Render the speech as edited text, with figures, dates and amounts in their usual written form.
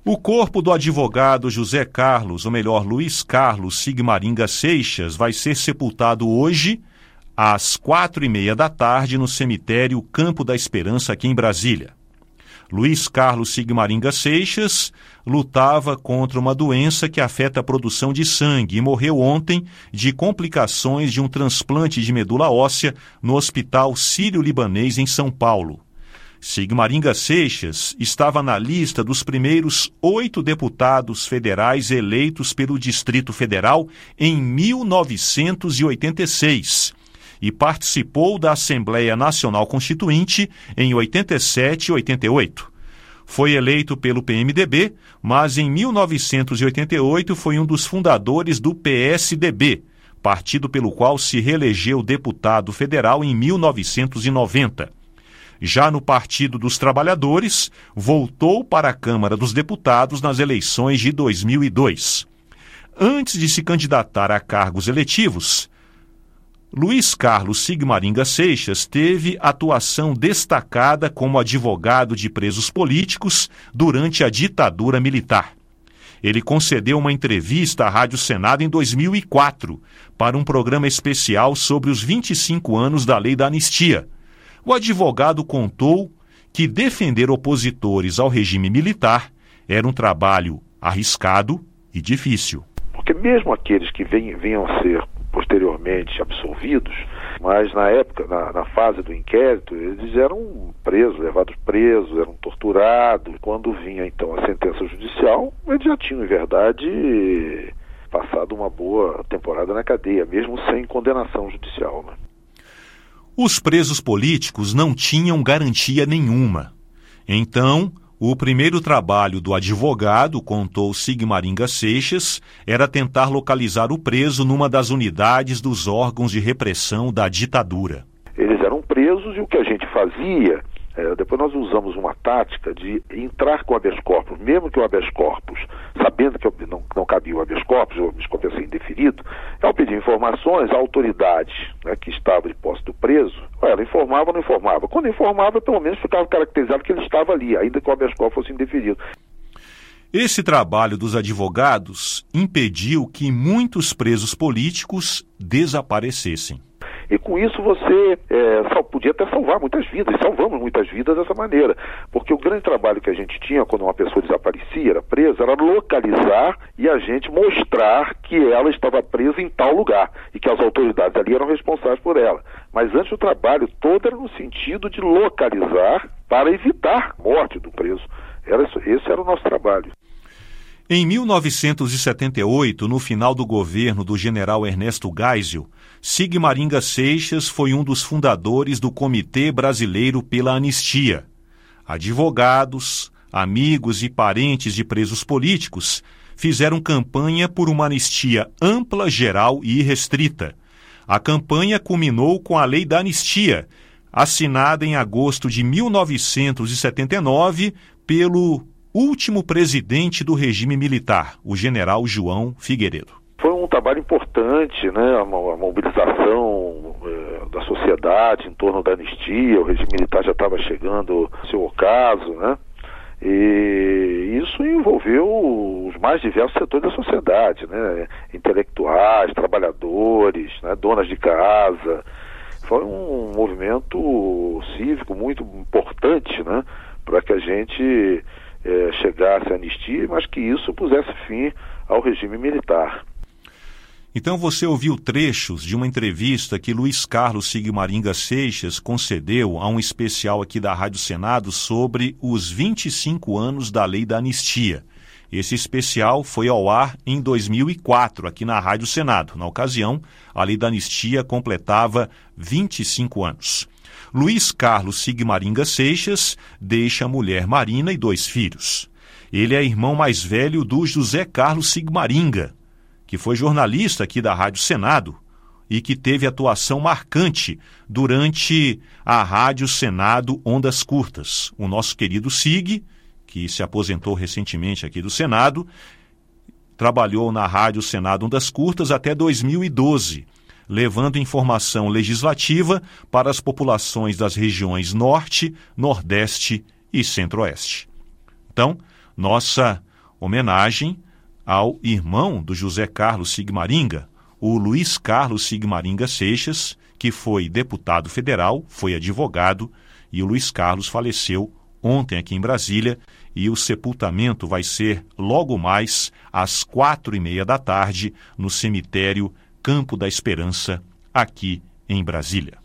O corpo do advogado José Carlos, ou melhor, Luiz Carlos Sigmaringa Seixas, vai ser sepultado hoje, às 4h30 da tarde, no cemitério Campo da Esperança, aqui em Brasília. Luiz Carlos Sigmaringa Seixas lutava contra uma doença que afeta a produção de sangue e morreu ontem de complicações de um transplante de medula óssea no Hospital Sírio-Libanês, em São Paulo. Sigmaringa Seixas estava na lista dos primeiros 8 deputados federais eleitos pelo Distrito Federal em 1986 e participou da Assembleia Nacional Constituinte em 87 e 88. Foi eleito pelo PMDB, mas em 1988 foi um dos fundadores do PSDB, partido pelo qual se reelegeu deputado federal em 1990. Já no Partido dos Trabalhadores, voltou para a Câmara dos Deputados nas eleições de 2002. Antes de se candidatar a cargos eletivos, Luiz Carlos Sigmaringa Seixas teve atuação destacada como advogado de presos políticos durante a ditadura militar. Ele concedeu uma entrevista à Rádio Senado em 2004 para um programa especial sobre os 25 anos da Lei da Anistia. O advogado contou que defender opositores ao regime militar era um trabalho arriscado e difícil. Porque mesmo aqueles que venham a ser posteriormente absolvidos, mas na época, na fase do inquérito, eles eram presos, levados presos, eram torturados. Quando vinha então a sentença judicial, eles já tinham, em verdade, passado uma boa temporada na cadeia, mesmo sem condenação judicial, né? Os presos políticos não tinham garantia nenhuma. Então, o primeiro trabalho do advogado, contou Sigmaringa Seixas, era tentar localizar o preso numa das unidades dos órgãos de repressão da ditadura. Eles eram presos e o que a gente fazia, depois nós usamos uma tática de entrar com o habeas corpus, mesmo que o habeas corpus, sabendo que não cabia o habeas corpus ia ser indeferido, ao pedir informações, a autoridade, né, que estava de posse do preso, ela informava ou não informava. Quando informava, pelo menos ficava caracterizado que ele estava ali, ainda que o habeas corpus fosse indeferido. Esse trabalho dos advogados impediu que muitos presos políticos desaparecessem. E com isso você podia até salvar muitas vidas, e salvamos muitas vidas dessa maneira, porque o grande trabalho que a gente tinha quando uma pessoa desaparecia, era presa, era localizar e a gente mostrar que ela estava presa em tal lugar e que as autoridades ali eram responsáveis por ela. Mas antes o trabalho todo era no sentido de localizar para evitar a morte do preso. Esse era o nosso trabalho. Em 1978, no final do governo do general Ernesto Geisel, Sigmaringa Seixas foi um dos fundadores do Comitê Brasileiro pela Anistia. Advogados, amigos e parentes de presos políticos fizeram campanha por uma anistia ampla, geral e irrestrita. A campanha culminou com a Lei da Anistia, assinada em agosto de 1979 pelo último presidente do regime militar, o general João Figueiredo. Foi um trabalho importante, né? A mobilização da sociedade em torno da anistia, o regime militar já estava chegando ao seu ocaso, né? E isso envolveu os mais diversos setores da sociedade, né? Intelectuais, trabalhadores, né? Donas de casa. Foi um movimento cívico muito importante, né? Para que a gente chegasse à anistia, mas que isso pusesse fim ao regime militar. Então você ouviu trechos de uma entrevista que Luiz Carlos Sigmaringa Seixas concedeu a um especial aqui da Rádio Senado sobre os 25 anos da Lei da Anistia. Esse especial foi ao ar em 2004, aqui na Rádio Senado. Na ocasião, a Lei da Anistia completava 25 anos. Luiz Carlos Sigmaringa Seixas deixa a mulher Marina e 2 filhos. Ele é irmão mais velho do José Carlos Sigmaringa, que foi jornalista aqui da Rádio Senado e que teve atuação marcante durante a Rádio Senado Ondas Curtas. O nosso querido Sig, que se aposentou recentemente aqui do Senado, trabalhou na Rádio Senado Ondas Curtas até 2012, levando informação legislativa para as populações das regiões Norte, Nordeste e Centro-Oeste. Então, nossa homenagem ao irmão do José Carlos Sigmaringa, o Luiz Carlos Sigmaringa Seixas, que foi deputado federal, foi advogado, e o Luiz Carlos faleceu ontem aqui em Brasília, e o sepultamento vai ser logo mais às 4:30 da tarde no cemitério Campo da Esperança, aqui em Brasília.